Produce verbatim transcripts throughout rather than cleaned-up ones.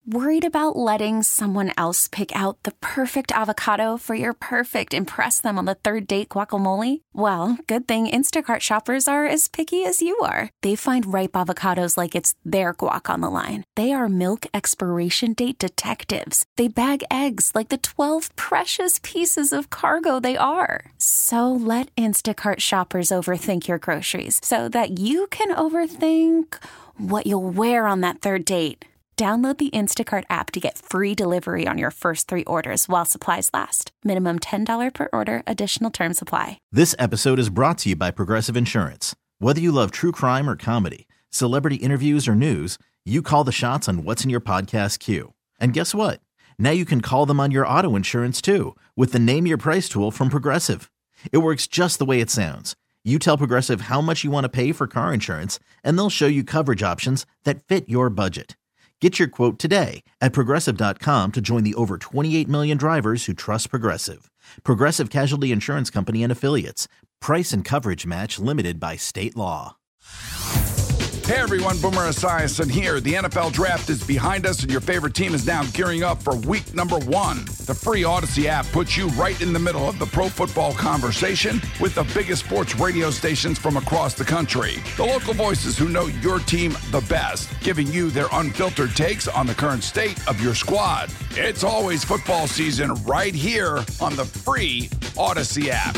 Worried about letting someone else pick out the perfect avocado for your perfect impress them on the third date guacamole? Well, good thing Instacart shoppers are as picky as you are. They find ripe avocados like it's their guac on the line. They are milk expiration date detectives. They bag eggs like the twelve precious pieces of cargo they are. So let Instacart shoppers overthink your groceries so that you can overthink what you'll wear on that third date. Download the Instacart app to get free delivery on your first three orders while supplies last. Minimum ten dollars per order. Additional terms apply. This episode is brought to you by Progressive Insurance. Whether you love true crime or comedy, celebrity interviews or news, you call the shots on what's in your podcast queue. And guess what? Now you can call them on your auto insurance too with the Name Your Price tool from Progressive. It works just the way it sounds. You tell Progressive how much you want to pay for car insurance, and they'll show you coverage options that fit your budget. Get your quote today at Progressive dot com to join the over twenty-eight million drivers who trust Progressive. Progressive Casualty Insurance Company and Affiliates. Price and coverage match limited by state law. Hey everyone, Boomer Esiason here. The N F L Draft is behind us and your favorite team is now gearing up for week number one. The free Odyssey app puts you right in the middle of the pro football conversation with the biggest sports radio stations from across the country. The local voices who know your team the best, giving you their unfiltered takes on the current state of your squad. It's always football season right here on the free Odyssey app.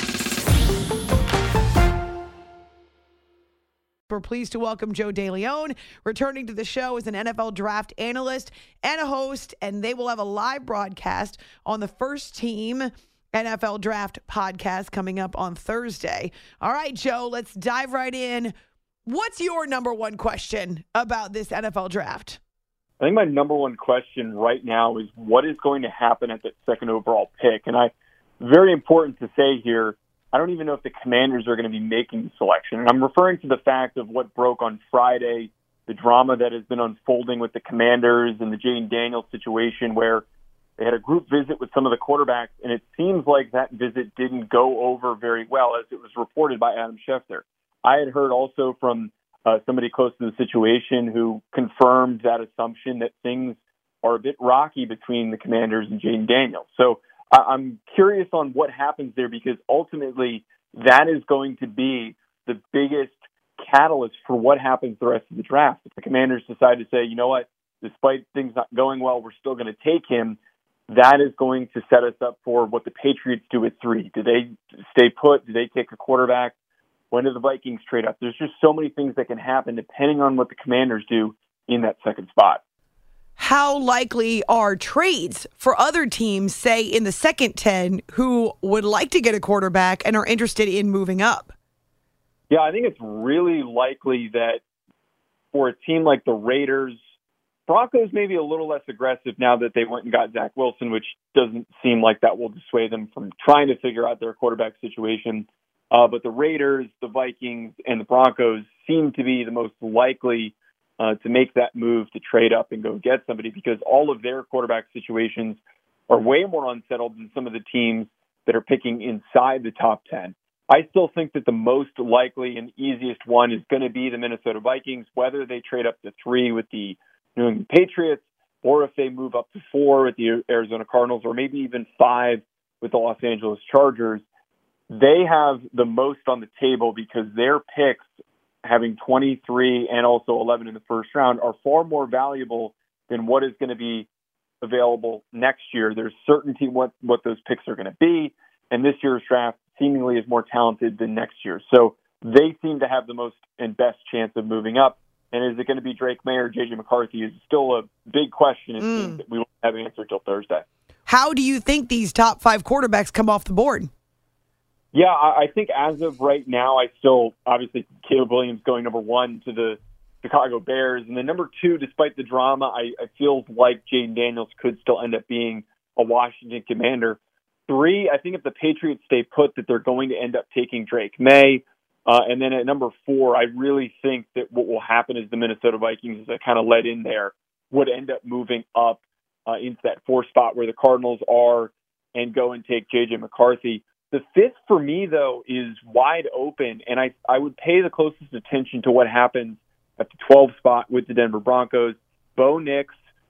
We're pleased to welcome Joe DeLeon, returning to the show as an N F L draft analyst and a host, and they will have a live broadcast on the First Team N F L Draft podcast coming up on Thursday. All right, Joe, let's dive right in. What's your number one question about this N F L draft? I think my number one question right now is what is going to happen at the second overall pick? And I, very important to say here, I don't even know if the Commanders are going to be making the selection. And I'm referring to the fact of what broke on Friday, the drama that has been unfolding with the Commanders and the Jayden Daniels situation where they had a group visit with some of the quarterbacks, and it seems like that visit didn't go over very well, as it was reported by Adam Schefter. I had heard also from uh, somebody close to the situation who confirmed that assumption that things are a bit rocky between the Commanders and Jayden Daniels. So I'm curious on what happens there, because ultimately that is going to be the biggest catalyst for what happens the rest of the draft. If the Commanders decide to say, you know what, despite things not going well, we're still going to take him, that is going to set us up for what the Patriots do at three. Do they stay put? Do they take a quarterback? When do the Vikings trade up? There's just so many things that can happen depending on what the Commanders do in that second spot. How likely are trades for other teams, say in the second ten, who would like to get a quarterback and are interested in moving up? Yeah, I think it's really likely that for a team like the Raiders, Broncos may be a little less aggressive now that they went and got Zach Wilson, which doesn't seem like that will dissuade them from trying to figure out their quarterback situation. Uh, but the Raiders, the Vikings, and the Broncos seem to be the most likely Uh, to make that move to trade up and go get somebody, because all of their quarterback situations are way more unsettled than some of the teams that are picking inside the top ten. I still think that the most likely and easiest one is going to be the Minnesota Vikings, whether they trade up to three with the New England Patriots or if they move up to four with the Arizona Cardinals or maybe even five with the Los Angeles Chargers. They have the most on the table because their picks, having twenty-three and also eleven in the first round, are far more valuable than what is going to be available next year. There's certainty what, what those picks are going to be, and this year's draft seemingly is more talented than next year. So they seem to have the most and best chance of moving up. And is it going to be Drake May or J J McCarthy is still a big question. It mm. seems that we won't have an answer until Thursday. How do you think these top five quarterbacks come off the board? Yeah, I think as of right now, I still, obviously, Caleb Williams going number one to the Chicago Bears. And then number two, despite the drama, I, I feel like Jayden Daniels could still end up being a Washington Commander. Three, I think if the Patriots stay put, that they're going to end up taking Drake May. Uh, and then at number four, I really think that what will happen is the Minnesota Vikings, as I kind of led in there, would end up moving up uh, into that four spot where the Cardinals are and go and take J J McCarthy. The fifth for me, though, is wide open, and I, I would pay the closest attention to what happens at the twelve spot with the Denver Broncos. Bo Nix,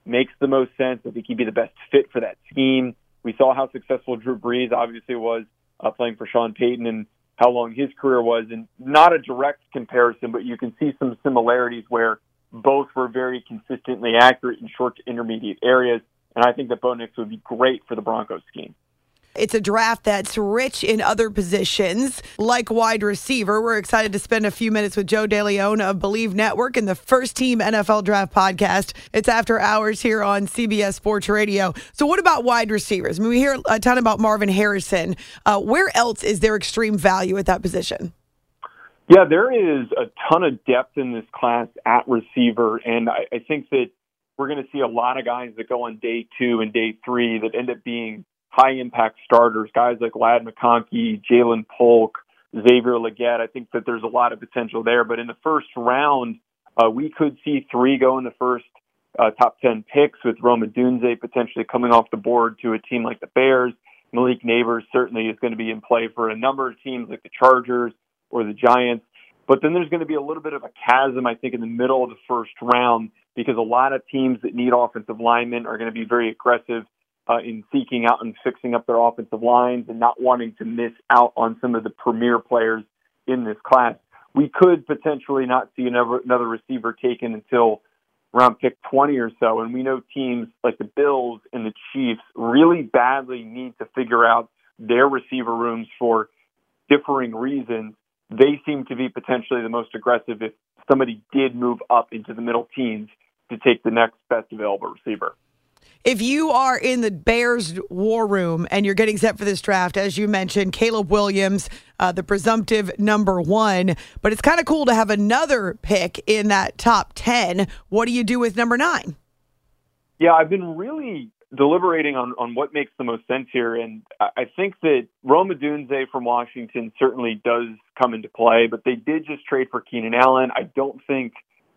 makes the most sense. I think he'd be the best fit for that scheme. We saw how successful Drew Brees obviously was uh, playing for Sean Payton and how long his career was. And not a direct comparison, but you can see some similarities where both were very consistently accurate in short to intermediate areas. And I think that Bo Nix would be great for the Broncos scheme. It's a draft that's rich in other positions, like wide receiver. We're excited to spend a few minutes with Joe DeLeon of Believe Network and the First Team N F L Draft Podcast. It's after hours here on C B S Sports Radio. So what about wide receivers? I mean, we hear a ton about Marvin Harrison. Uh, where else is there extreme value at that position? Yeah, there is a ton of depth in this class at receiver, and I, I think that we're going to see a lot of guys that go on day two and day three that end up being high-impact starters, guys like Ladd McConkey, Jalen Polk, Xavier Legette. I think that there's a lot of potential there. But in the first round, uh, we could see three go in the first uh, top ten picks, with Rome Odunze potentially coming off the board to a team like the Bears. Malik Neighbors certainly is going to be in play for a number of teams like the Chargers or the Giants. But then there's going to be a little bit of a chasm, I think, in the middle of the first round, because a lot of teams that need offensive linemen are going to be very aggressive Uh, in seeking out and fixing up their offensive lines and not wanting to miss out on some of the premier players in this class. We could potentially not see another, another receiver taken until around pick twenty or so, and we know teams like the Bills and the Chiefs really badly need to figure out their receiver rooms for differing reasons. They seem to be potentially the most aggressive if somebody did move up into the middle teens to take the next best available receiver. If you are in the Bears war room and you're getting set for this draft, as you mentioned, Caleb Williams, uh, the presumptive number one, but it's kind of cool to have another pick in that top ten. What do you do with number nine? Yeah, I've been really deliberating on, on what makes the most sense here, and I think that Rome Odunze from Washington certainly does come into play, but they did just trade for Keenan Allen. I don't think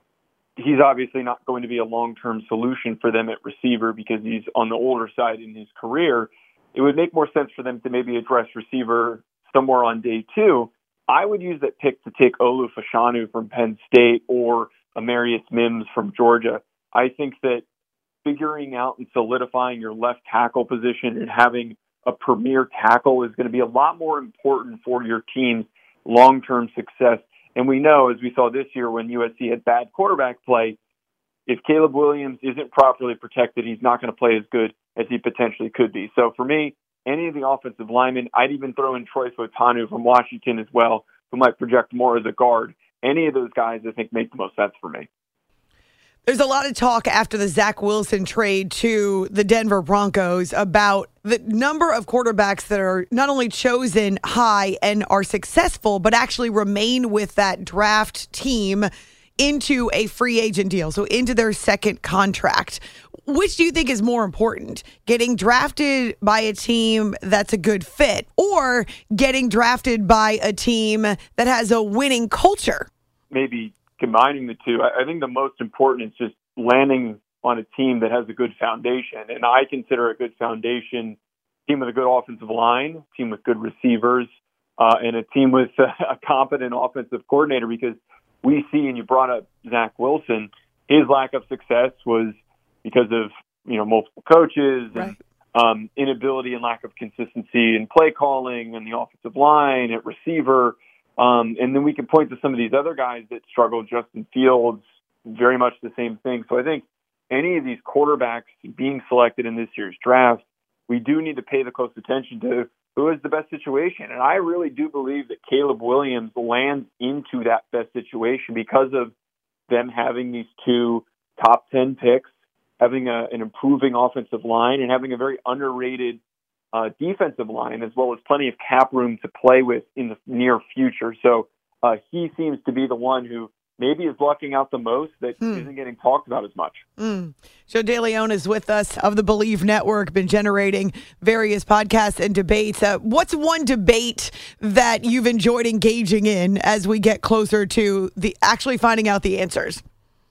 he's obviously not going to be a long-term solution for them at receiver because he's on the older side in his career. It would make more sense for them to maybe address receiver somewhere on day two. I would use that pick to take Olu Fashanu from Penn State or Amarius Mims from Georgia. I think that figuring out and solidifying your left tackle position and having a premier tackle is going to be a lot more important for your team's long-term success. And we know, as we saw this year when U S C had bad quarterback play, if Caleb Williams isn't properly protected, he's not going to play as good as he potentially could be. So for me, any of the offensive linemen, I'd even throw in Troy Fautanu from Washington as well, who might project more as a guard. Any of those guys, I think, make the most sense for me. There's a lot of talk after the Zach Wilson trade to the Denver Broncos about the number of quarterbacks that are not only chosen high and are successful, but actually remain with that draft team into a free agent deal, so into their second contract. Which do you think is more important, getting drafted by a team that's a good fit or getting drafted by a team that has a winning culture? Maybe combining the two. I think the most important is just landing on a team that has a good foundation. And I consider a good foundation a team with a good offensive line, a team with good receivers, uh, and a team with a, a competent offensive coordinator, because we see, and you brought up Zach Wilson, his lack of success was because of, you know, multiple coaches and right. um, inability and lack of consistency in play calling and the offensive line at receiver. Um, and then we can point to some of these other guys that struggled. Justin Fields, very much the same thing. So I think any of these quarterbacks being selected in this year's draft, we do need to pay the close attention to who is the best situation. And I really do believe that Caleb Williams lands into that best situation because of them having these two top ten picks, having a, an improving offensive line, and having a very underrated Uh, defensive line, as well as plenty of cap room to play with in the near future. So uh, he seems to be the one who maybe is lucking out the most that hmm. isn't getting talked about as much. Mm. Joe DeLeon is with us of the Believe Network, been generating various podcasts and debates. Uh, what's one debate that you've enjoyed engaging in as we get closer to the actually finding out the answers?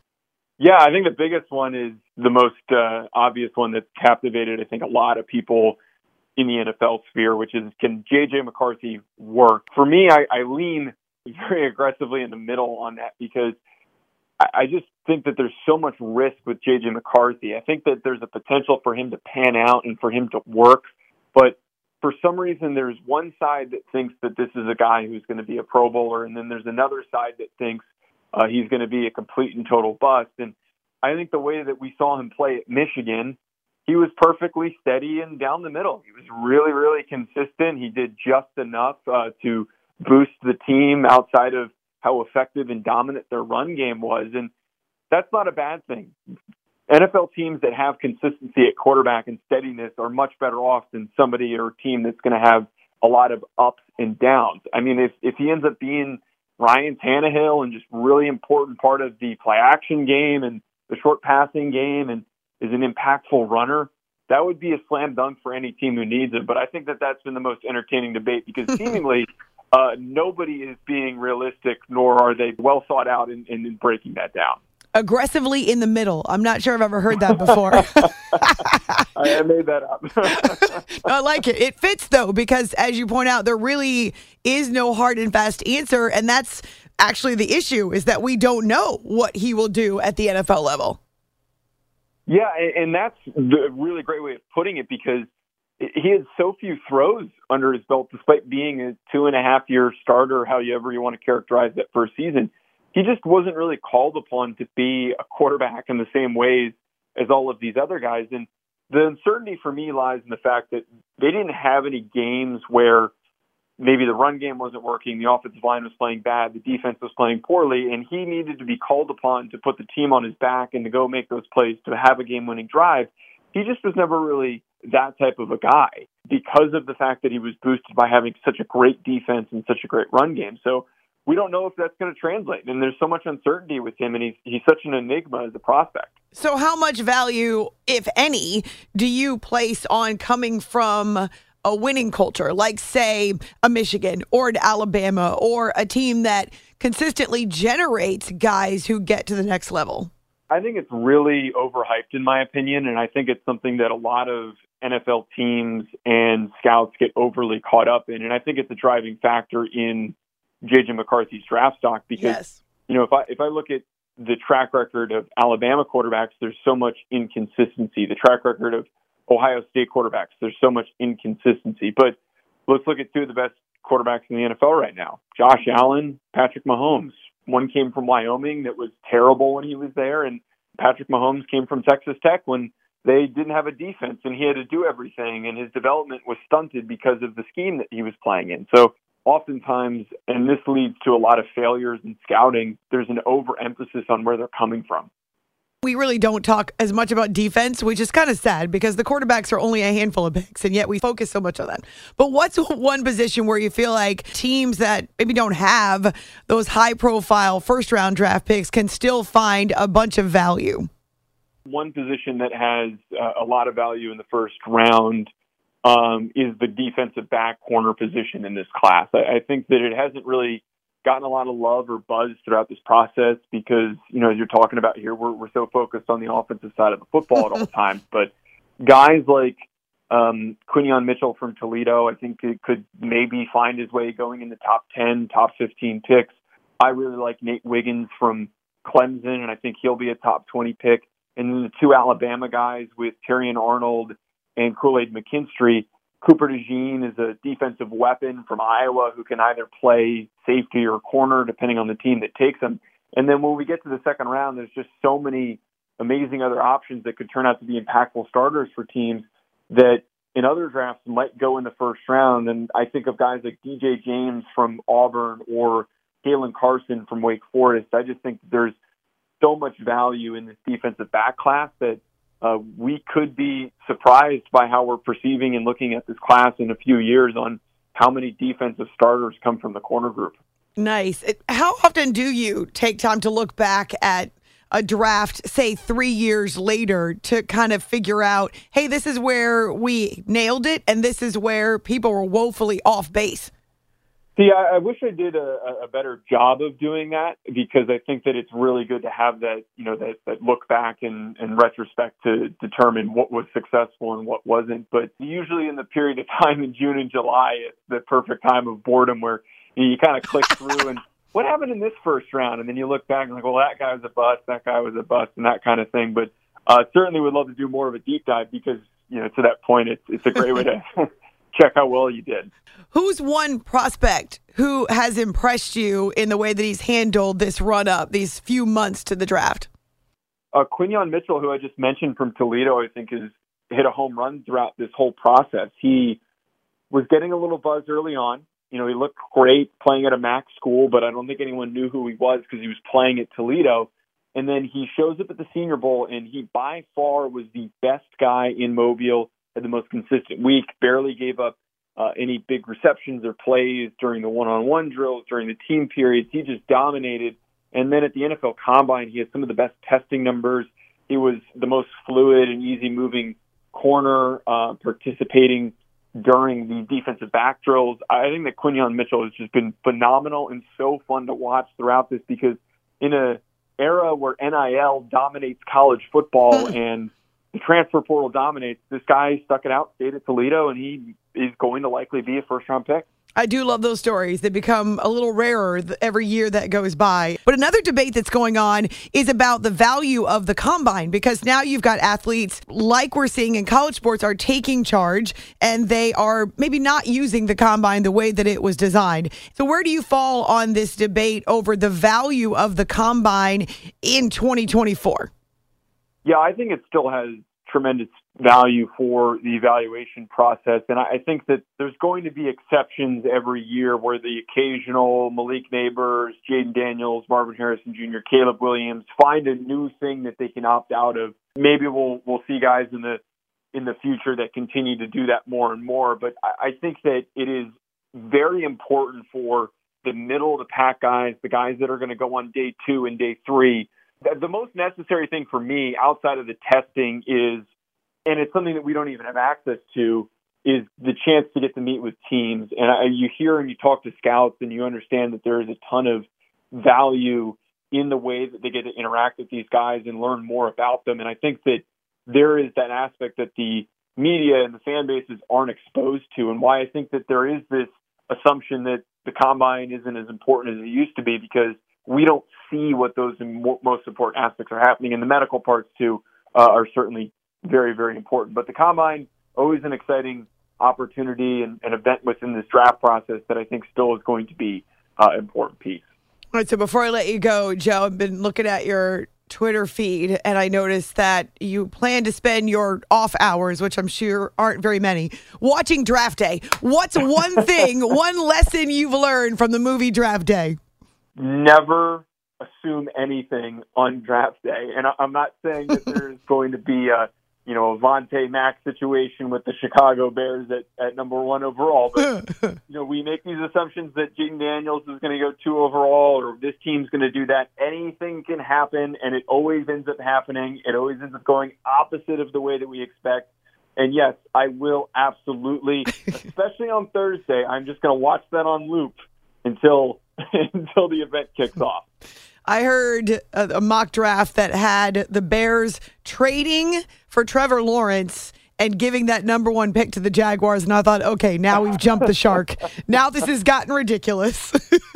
Yeah, I think the biggest one is the most uh, obvious one that's captivated, I think, a lot of people in the N F L sphere, which is, can J J McCarthy work? For me, I, I lean very aggressively in the middle on that, because I just think that there's so much risk with J J McCarthy. I think that there's a potential for him to pan out and for him to work, but for some reason there's one side that thinks that this is a guy who's going to be a Pro Bowler, and then there's another side that thinks uh, he's going to be a complete and total bust. And I think the way that we saw him play at Michigan, he was perfectly steady and down the middle. He was really, really consistent. He did just enough uh, to boost the team outside of how effective and dominant their run game was. And that's not a bad thing. N F L teams that have consistency at quarterback and steadiness are much better off than somebody or a team that's going to have a lot of ups and downs. I mean, if, if he ends up being Ryan Tannehill and just really important part of the play action game and the short passing game and is an impactful runner, that would be a slam dunk for any team who needs it. But I think that that's been the most entertaining debate because seemingly uh, nobody is being realistic, nor are they well thought out in, in, in breaking that down. Aggressively in the middle. I'm not sure I've ever heard that before. I made that up. I like it. It fits, though, because as you point out, there really is no hard and fast answer. And that's actually the issue, is that we don't know what he will do at the N F L level. Yeah, and that's a really great way of putting it because he had so few throws under his belt despite being a two and a half year starter, however you want to characterize that first season. He just wasn't really called upon to be a quarterback in the same ways as all of these other guys. And the uncertainty for me lies in the fact that they didn't have any games where maybe the run game wasn't working, the offensive line was playing bad, the defense was playing poorly, and he needed to be called upon to put the team on his back and to go make those plays to have a game-winning drive. He just was never really that type of a guy because of the fact that he was boosted by having such a great defense and such a great run game. So we don't know if that's going to translate. And there's so much uncertainty with him, and he's, he's such an enigma as a prospect. So how much value, if any, do you place on coming from a winning culture, like, say, a Michigan or an Alabama or a team that consistently generates guys who get to the next level? I think it's really overhyped, in my opinion, and I think it's something that a lot of N F L teams and scouts get overly caught up in, and I think it's a driving factor in J J McCarthy's draft stock because, yes. you know, if I if I look at the track record of Alabama quarterbacks, there's so much inconsistency. The track record of Ohio State quarterbacks, there's so much inconsistency. But let's look at two of the best quarterbacks in the N F L right now. Josh Allen, Patrick Mahomes. One came from Wyoming that was terrible when he was there, and Patrick Mahomes came from Texas Tech when they didn't have a defense and he had to do everything, and his development was stunted because of the scheme that he was playing in. So oftentimes, and this leads to a lot of failures in scouting, there's an overemphasis on where they're coming from. We really don't talk as much about defense, which is kind of sad because the quarterbacks are only a handful of picks, and yet we focus so much on that. But what's one position where you feel like teams that maybe don't have those high-profile first-round draft picks can still find a bunch of value? One position that has uh, a lot of value in the first round um, is the defensive back corner position in this class. I, I think that it hasn't really gotten a lot of love or buzz throughout this process because, you know, as you're talking about here, we're, we're so focused on the offensive side of the football at all times. But guys like um, Quinion Mitchell from Toledo, I think it could maybe find his way going in the top ten, top fifteen picks. I really like Nate Wiggins from Clemson, and I think he'll be a top twenty pick. And then the two Alabama guys with Terrion Arnold and Kool-Aid McKinstry. Cooper DeJean is a defensive weapon from Iowa who can either play safety or corner, depending on the team that takes him. And then when we get to the second round, there's just so many amazing other options that could turn out to be impactful starters for teams that in other drafts might go in the first round. And I think of guys like D J James from Auburn or Kalen Carson from Wake Forest. I just think there's so much value in this defensive back class that Uh, we could be surprised by how we're perceiving and looking at this class in a few years on how many defensive starters come from the corner group. Nice. How often do you take time to look back at a draft, say three years later, to kind of figure out, hey, this is where we nailed it and this is where people were woefully off base? See, I, I wish I did a, a better job of doing that because I think that it's really good to have that, you know, that, that look back and, and retrospect to determine what was successful and what wasn't. But usually in the period of time in June and July, it's the perfect time of boredom where you, know, you kind of click through and what happened in this first round? And then you look back and like, well, that guy was a bust, that guy was a bust, and that kind of thing. But uh, certainly would love to do more of a deep dive because, you know, to that point, it's, it's a great way to check how well you did. Who's one prospect who has impressed you in the way that he's handled this run-up, these few months to the draft? Uh, Quinyon Mitchell, who I just mentioned from Toledo, I think has hit a home run throughout this whole process. He was getting a little buzz early on. You know, he looked great playing at a MAC school, but I don't think anyone knew who he was because he was playing at Toledo. And then he shows up at the Senior Bowl, and he by far was the best guy in Mobile, had the most consistent week, barely gave up uh, any big receptions or plays during the one-on-one drills, during the team periods. He just dominated. And then at the N F L Combine, he had some of the best testing numbers. He was the most fluid and easy-moving corner, uh, participating during the defensive back drills. I think that Quinyon Mitchell has just been phenomenal and so fun to watch throughout this because in a era where N I L dominates college football and the transfer portal dominates, this guy stuck it out, stayed at Toledo, and he is going to likely be a first-round pick. I do love those stories. They become a little rarer every year that goes by. But another debate that's going on is about the value of the combine, because now you've got athletes like we're seeing in college sports are taking charge and they are maybe not using the combine the way that it was designed. So where do you fall on this debate over the value of the combine in twenty twenty-four? Yeah, I think it still has tremendous value for the evaluation process. And I think that there's going to be exceptions every year where the occasional Malik Neighbors, Jaden Daniels, Marvin Harrison Junior, Caleb Williams find a new thing that they can opt out of. Maybe we'll we'll see guys in the in the future that continue to do that more and more. But I, I think that it is very important for the middle of the pack guys, the guys that are going to go on day two and day three. The most necessary thing for me outside of the testing is, and it's something that we don't even have access to, is the chance to get to meet with teams. And I, you hear and you talk to scouts and you understand that there is a ton of value in the way that they get to interact with these guys and learn more about them. And I think that there is that aspect that the media and the fan bases aren't exposed to, and why I think that there is this assumption that the combine isn't as important as it used to be, because we don't see what those most important aspects are happening. And the medical parts, too, uh, are certainly very, very important. But the combine, always an exciting opportunity and an event within this draft process that I think still is going to be uh, an important piece. All right, so before I let you go, Joe, I've been looking at your Twitter feed, and I noticed that you plan to spend your off hours, which I'm sure aren't very many, watching Draft Day. What's one thing, one lesson you've learned from the movie Draft Day? Never assume anything on draft day. And I'm not saying that there's going to be a, you know, a Vontae Mack situation with the Chicago Bears at, at number one overall. But, you know, we make these assumptions that Jaden Daniels is going to go two overall or this team's going to do that. Anything can happen, and it always ends up happening. It always ends up going opposite of the way that we expect. And, yes, I will absolutely, especially on Thursday, I'm just going to watch that on loop until until the event kicks off. I heard a, a mock draft that had the Bears trading for Trevor Lawrence and giving that number one pick to the Jaguars. And I thought, okay, now we've jumped the shark. Now this has gotten ridiculous.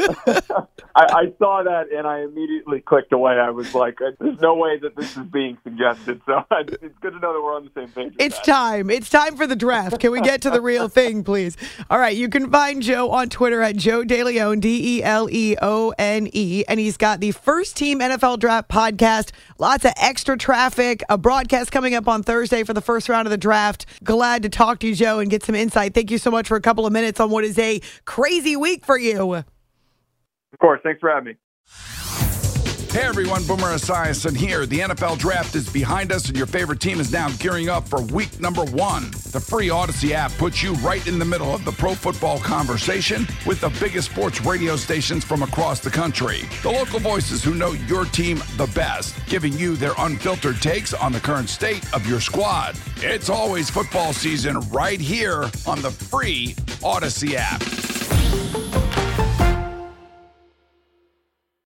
I, I saw that and I immediately clicked away. I was like, there's no way that this is being suggested. So it's good to know that we're on the same page. It's that. time. It's time for the draft. Can we get to the real thing, please? All right. You can find Joe on Twitter at Joe DeLeon, D E L E O N E. And he's got the First Team N F L Draft podcast. Lots of extra traffic. A broadcast coming up on Thursday for the first round of the draft. Glad to talk to you, Joe, and get some insight. Thank you so much for a couple of minutes on what is a crazy week for you. Of course. Thanks for having me. Hey everyone, Boomer Esiason here. The N F L Draft is behind us and your favorite team is now gearing up for week number one. The free Odyssey app puts you right in the middle of the pro football conversation with the biggest sports radio stations from across the country. The local voices who know your team the best, giving you their unfiltered takes on the current state of your squad. It's always football season right here on the free Odyssey app.